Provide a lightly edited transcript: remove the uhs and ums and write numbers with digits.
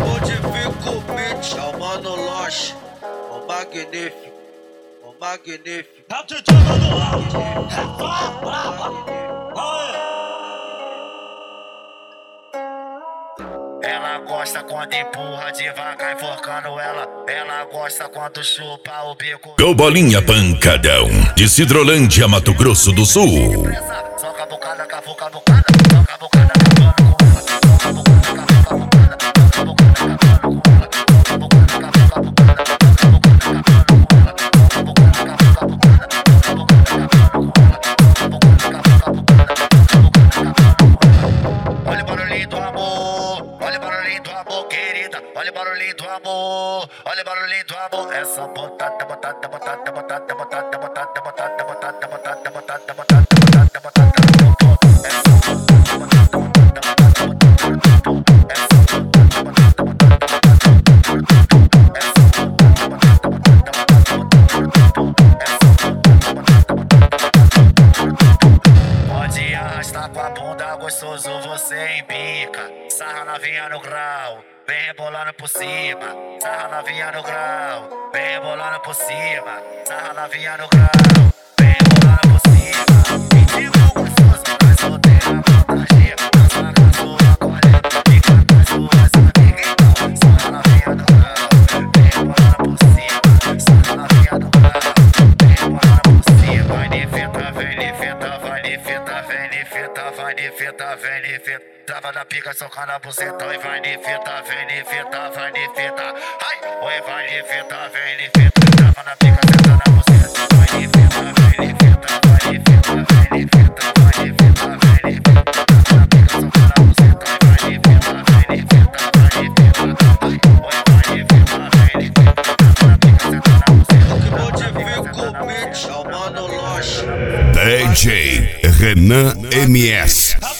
Modifico o beat, chamando Loche, o magnífico, o magnífico. É o DJ do áudio, é só brava. Ela gosta quando empurra devagar enforcando ela. Ela gosta quando chupa o bico. Bolinha Pancadão, de Cidrolândia, Mato Grosso do Sul. Soca a bocada, cavuca a bocada. Soca a bocada, cavando com ela. Soca a bocada, cavuca a bocada. Soca a bocada, cavando com ela. Soca a bocada, cavuca a bocada. Soca a bocada, cavando com ela. Soca a bocada, cavuca a bocada. Soca a bocada, cavando com ela. Soca a bocada, cavuca a bocada. Soca a bocada, cavando com ela. Olha o barulhinho do amor. Olha o barulhinho do amor, querida. Olha o barulhinho do amor. Olha o barulhinho do amor. Essa botada, botada, botada, botada, botada, botada, botada, botada, botada, botada, botada. Pode arrastar com a bunda, gostoso você embica. Sarra novinha no grau, vem rebolando por cima. Sarra novinha no grau, vem rebolando por cima. Sarra novinha no grau, vem rebolando por cima. Mendigo gostoso, mas solteira fantasia. Dança com sua colher, fica com suas amigas. Então, sarra novinha no grau, vem rebolando por cima. Sarra novinha no grau, vem rebolando por cima. Vai de fita, vem de fita, vai de fita, vem de fita, vai de fita, vem de fita. Trava na pica, socando a buceta. Oi, vai de fita, vem de fita, vai de fita. Ai, oi, vai de fita, vem de fita. Trava na pica, senta na buceta. Vai de fita, vem de fita, vai de fita, vem de fita, vai de fita, vem de fita. Trava na pica, socando a buceta. Vai de fita, vem de fita, vai de fita. Ai, oi, vai de fita, vem de fita. Trava na pica, senta na buceta. Modifico o beat, chamando Loche. DJ Renan MS.